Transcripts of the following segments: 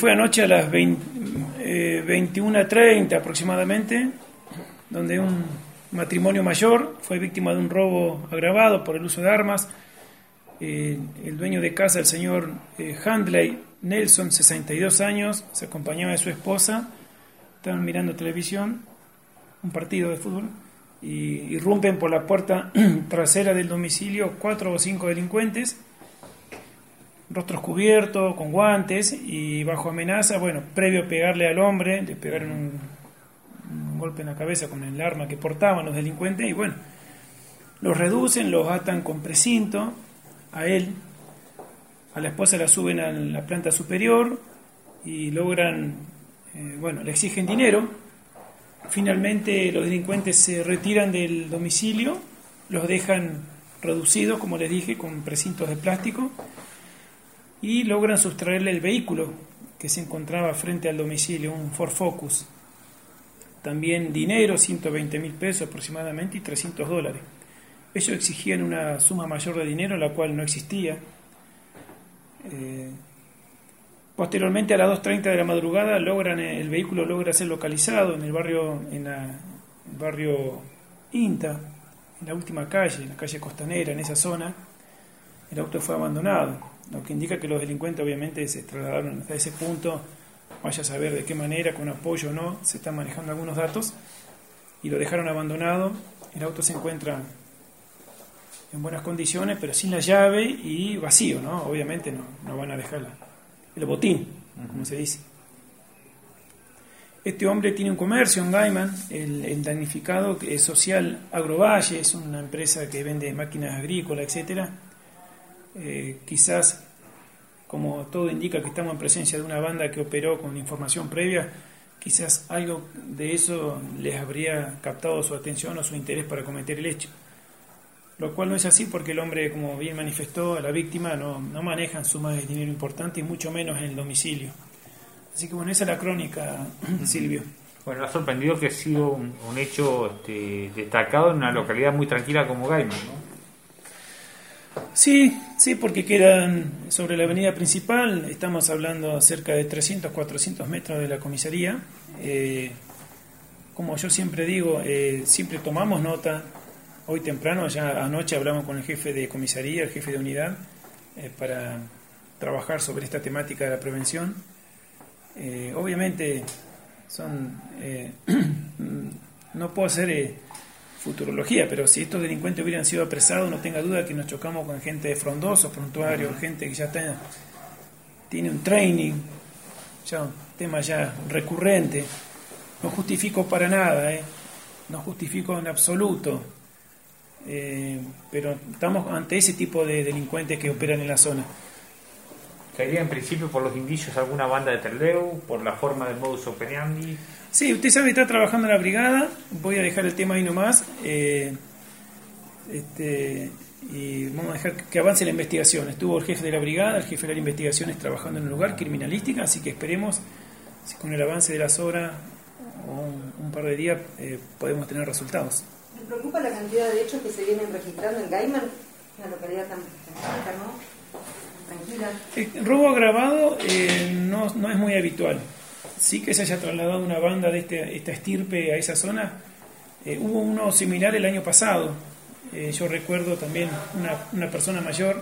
fue anoche a las 21:30 aproximadamente, donde un matrimonio mayor fue víctima de un robo agravado por el uso de armas. El dueño de casa, el señor Handley Nelson, 62 años, se acompañaba de su esposa, estaban mirando televisión, un partido de fútbol, y irrumpen por la puerta trasera del domicilio 4 o 5 delincuentes, rostros cubiertos, con guantes y bajo amenaza. Bueno, previo a pegarle al hombre, le pegaron un golpe en la cabeza con el arma que portaban los delincuentes, y bueno, los reducen, los atan con precinto a él, a la esposa la suben a la planta superior y logran, le exigen dinero. Finalmente los delincuentes se retiran del domicilio, los dejan reducidos, como les dije, con precintos de plástico, y logran sustraerle el vehículo que se encontraba frente al domicilio, un Ford Focus. También dinero, 120.000 pesos aproximadamente, y $300. Ellos exigían una suma mayor de dinero, la cual no existía. Posteriormente, a las 2:30 de la madrugada, el vehículo logra ser localizado en el barrio Inta, en la última calle, en la calle Costanera, en esa zona. El auto fue abandonado, lo que indica que los delincuentes obviamente se trasladaron hasta ese punto. Vaya a saber de qué manera, con apoyo o no, se están manejando algunos datos, y lo dejaron abandonado. El auto se encuentra en buenas condiciones, pero sin la llave y vacío, ¿no? Obviamente no van a dejar el botín, como se dice. Este hombre tiene un comercio en Gaiman, el damnificado, que es Social Agrovalle, es una empresa que vende máquinas agrícolas, etcétera. Quizás, como todo indica que estamos en presencia de una banda que operó con información previa, quizás algo de eso les habría captado su atención o su interés para cometer el hecho. Lo cual no es así, porque el hombre, como bien manifestó, a la víctima no manejan sumas de dinero importantes, y mucho menos en el domicilio. Así que bueno, esa es la crónica, Silvio. Bueno, ha sorprendido que ha sido un hecho destacado en una localidad muy tranquila como Gaiman, ¿no? Sí, porque quedan sobre la avenida principal, estamos hablando cerca de 300, 400 metros de la comisaría. Como yo siempre digo, siempre tomamos nota. Hoy temprano, ya anoche, hablamos con el jefe de comisaría, el jefe de unidad, para trabajar sobre esta temática de la prevención. Obviamente no puedo hacer futurología, pero si estos delincuentes hubieran sido apresados, no tenga duda que nos chocamos con gente de frondosos, prontuarios, gente que ya tiene un training, ya un tema ya recurrente. No justifico para nada, no justifico en absoluto. Pero estamos ante ese tipo de delincuentes que operan en la zona. ¿Caería en principio por los indicios alguna banda de Trelew, por la forma del modus operandi? Sí, usted sabe que está trabajando en la brigada. Voy a dejar el tema ahí nomás, y vamos a dejar que avance la investigación. Estuvo el jefe de la brigada, el jefe de las investigaciones, trabajando en un lugar criminalística, así que esperemos si con el avance de las horas o un par de días podemos tener resultados. ¿Me preocupa la cantidad de hechos que se vienen registrando en Gaiman, una localidad tan cerca, ¿no? Tranquila? El robo agravado no es muy habitual. Sí que se haya trasladado una banda de esta estirpe a esa zona. Hubo uno similar el año pasado. Yo recuerdo también una persona mayor.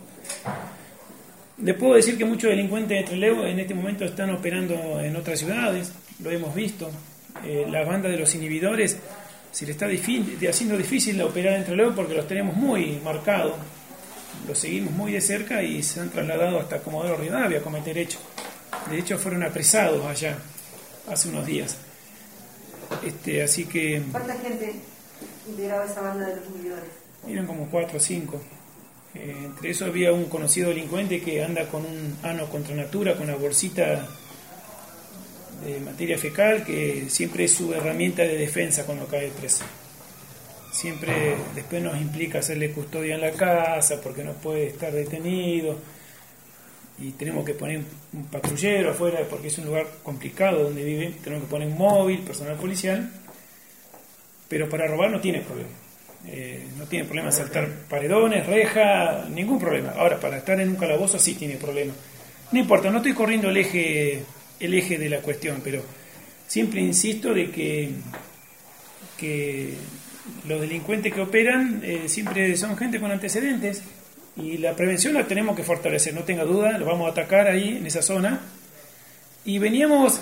Le puedo decir que muchos delincuentes de Trelew en este momento están operando en otras ciudades, lo hemos visto. La banda de los inhibidores se le está haciendo difícil operar en Trelew porque los tenemos muy marcados, los seguimos muy de cerca y se han trasladado hasta Comodoro Rivadavia a cometer hechos. De hecho, fueron apresados allá hace unos días. Así que... ¿Cuánta gente integraba esa banda de los inhibidores? Eran como 4 o 5. Entre eso había un conocido delincuente que anda con un ano contra natura, con una bolsita de materia fecal, que siempre es su herramienta de defensa cuando cae preso. Siempre después nos implica hacerle custodia en la casa porque no puede estar detenido, y tenemos que poner un patrullero afuera porque es un lugar complicado donde vive. Tenemos que poner un móvil, personal policial, pero para robar no tiene problema. No tiene problema saltar paredones, reja, ningún problema. Ahora, para estar en un calabozo sí tiene problema. No importa, no estoy corriendo el eje el eje de la cuestión, pero siempre insisto de que los delincuentes que operan siempre son gente con antecedentes y la prevención la tenemos que fortalecer, no tenga duda, lo vamos a atacar ahí en esa zona. Y veníamos,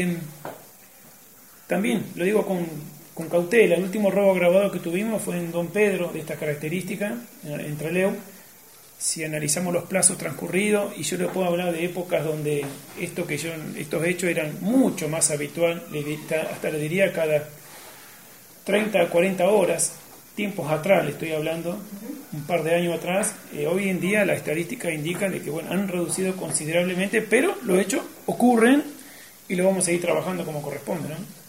también lo digo con cautela, el último robo agravado que tuvimos fue en Don Pedro, de esta característica, en Trelew. Si analizamos los plazos transcurridos, y yo le puedo hablar de épocas donde estos hechos eran mucho más habitual, hasta le diría cada 30 a 40 horas, tiempos atrás le estoy hablando, un par de años atrás. Hoy en día las estadísticas indican de que han reducido considerablemente, pero los hechos ocurren y lo vamos a seguir trabajando como corresponde, ¿no?